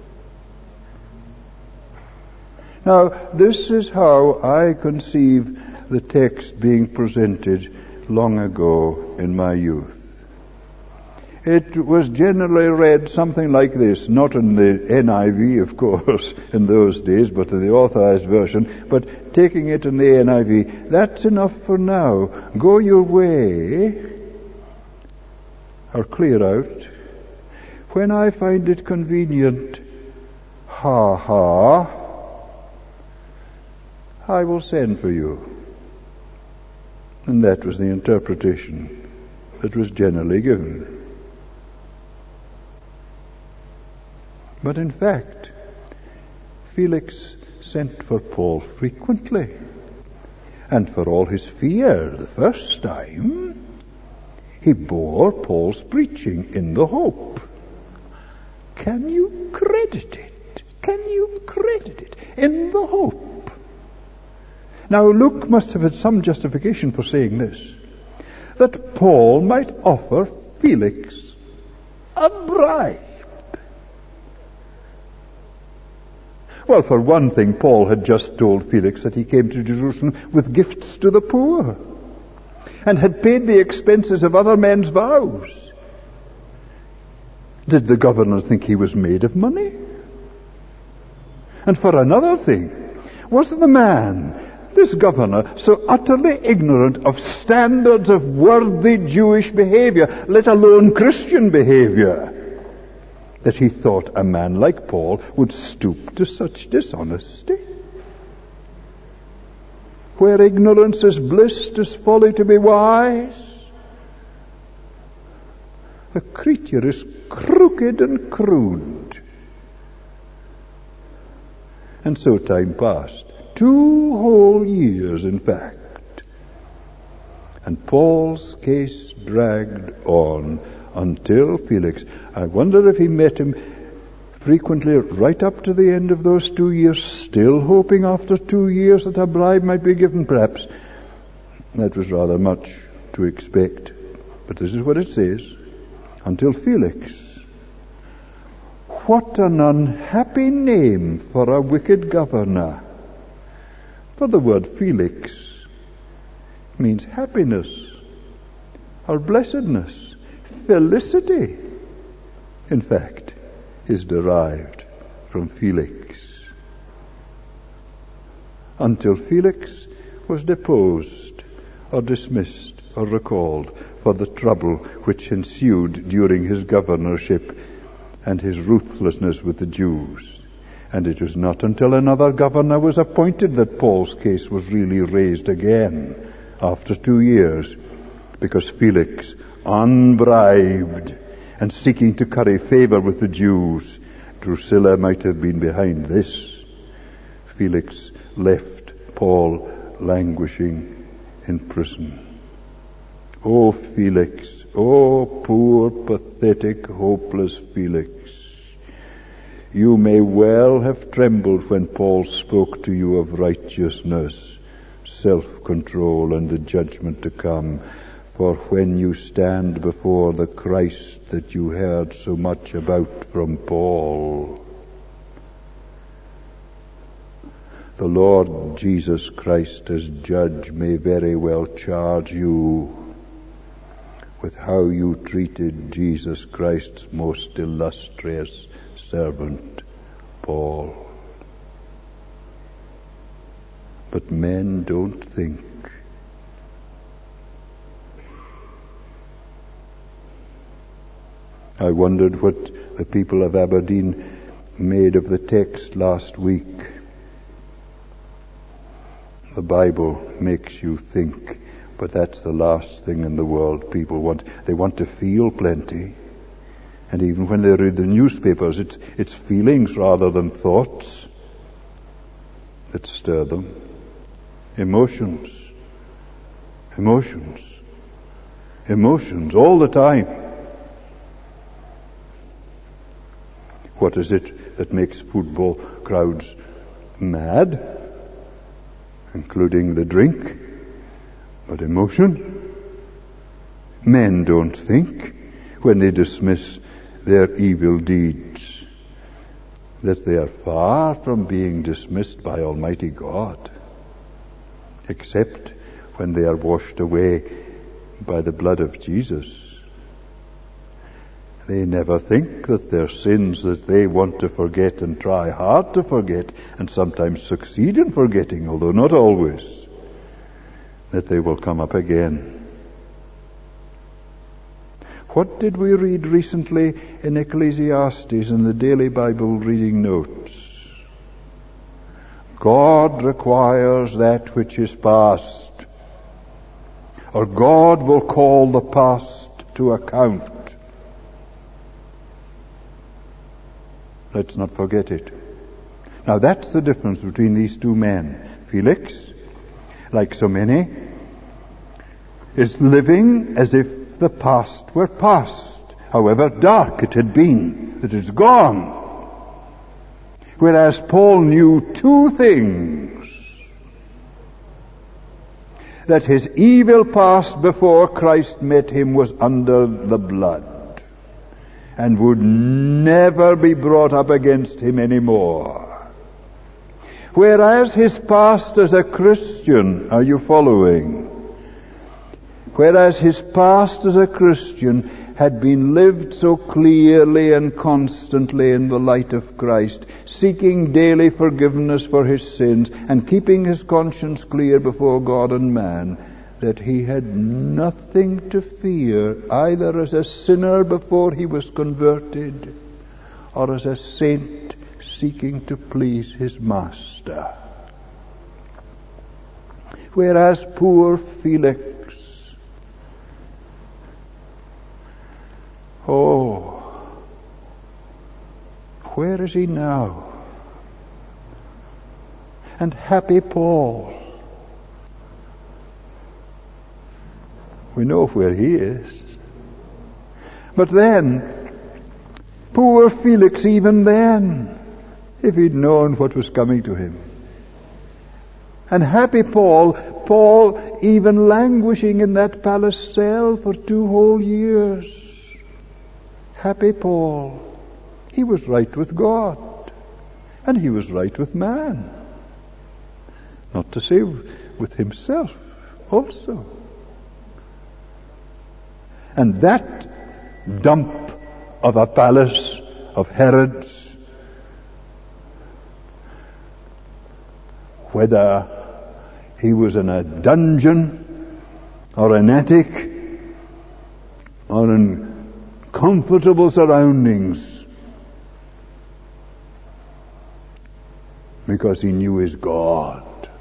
Now, this is how I conceive the text being presented long ago in my youth. It was generally read something like this, not in the N I V, of course, in those days, but in the Authorized Version, but taking it in the N I V, that's enough for now. Go your way, or clear out. When I find it convenient, ha ha, I will send for you. And that was the interpretation that was generally given. But in fact, Felix sent for Paul frequently. And for all his fear the first time, he bore Paul's preaching in the hope. Can you credit it? Can you credit it? In the hope. Now Luke must have had some justification for saying this. That Paul might offer Felix a bribe. Well, for one thing, Paul had just told Felix that he came to Jerusalem with gifts to the poor and had paid the expenses of other men's vows. Did the governor think he was made of money? And for another thing, was the man This governor, so utterly ignorant of standards of worthy Jewish behavior, let alone Christian behavior, that he thought a man like Paul would stoop to such dishonesty. Where ignorance is bliss, 'tis folly to be wise. The creature is crooked and crude. And so time passed. Two whole years, in fact. And Paul's case dragged on until Felix. I wonder if he met him frequently right up to the end of those two years, still hoping after two years that a bribe might be given. Perhaps that was rather much to expect. But this is what it says. Until Felix. What an unhappy name for a wicked governor. For the word Felix means happiness or blessedness, felicity, in fact, is derived from Felix. Until Felix was deposed or dismissed or recalled for the trouble which ensued during his governorship and his ruthlessness with the Jews. And it was not until another governor was appointed that Paul's case was really raised again after two years, because Felix, unbribed and seeking to curry favor with the Jews, Drusilla might have been behind this. Felix left Paul languishing in prison. Oh, Felix, oh, poor, pathetic, hopeless Felix. You may well have trembled when Paul spoke to you of righteousness, self-control, and the judgment to come. For when you stand before the Christ that you heard so much about from Paul, the Lord Jesus Christ as judge may very well charge you with how you treated Jesus Christ's most illustrious servant, Paul. But men don't think. I wondered what the people of Aberdeen made of the text last week. The Bible makes you think, but that's the last thing in the world people want. They want to feel plenty. And even when they read the newspapers, it's, it's feelings rather than thoughts that stir them. Emotions. Emotions. Emotions all the time. What is it that makes football crowds mad? Including the drink. But emotion. Men don't think when they dismiss their evil deeds that they are far from being dismissed by Almighty God, except when they are washed away by the blood of Jesus. They never think that their sins that they want to forget and try hard to forget and sometimes succeed in forgetting, although not always, that they will come up again. What did we read recently in Ecclesiastes in the daily Bible reading notes? God requires that which is past, or God will call the past to account. Let's not forget it. Now that's the difference between these two men. Felix, like so many, is living as if the past were past, however dark it had been, that it's gone. Whereas Paul knew two things. That his evil past before Christ met him was under the blood and would never be brought up against him anymore. Whereas his past as a Christian, are you following? Whereas his past as a Christian had been lived so clearly and constantly in the light of Christ, seeking daily forgiveness for his sins and keeping his conscience clear before God and man, that he had nothing to fear, either as a sinner before he was converted, or as a saint seeking to please his master. Whereas poor Felix, oh, where is he now? And happy Paul, we know where he is. But then, poor Felix, even then, if he'd known what was coming to him. And happy Paul, Paul even languishing in that palace cell for two whole years. Happy Paul, he was right with God, and he was right with man. Not to say with himself also. And that dump of a palace of Herod's, whether he was in a dungeon or an attic or in comfortable surroundings, because he knew his God,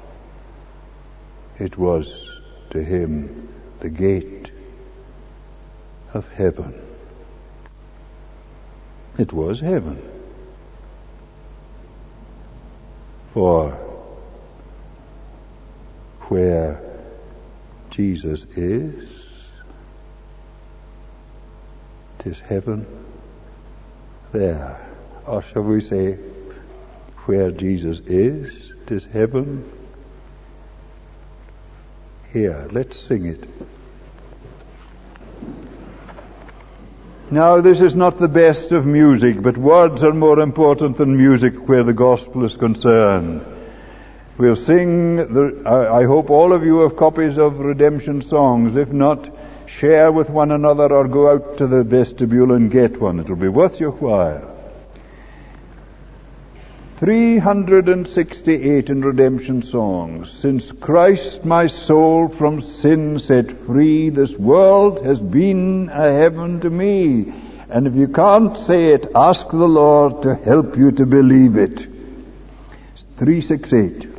it was to him the gate of heaven. It was heaven. For where Jesus is, 'tis heaven there. Or shall we say, where Jesus is, 'tis heaven here. Let's sing it. Now, this is not the best of music, but words are more important than music where the gospel is concerned. We'll sing, the, I, I hope all of you have copies of redemption songs. If not, share with one another or go out to the vestibule and get one. It'll be worth your while. three hundred sixty-eight in redemption songs. Since Christ my soul from sin set free, this world has been a heaven to me. And if you can't say it, ask the Lord to help you to believe it. three sixty-eight.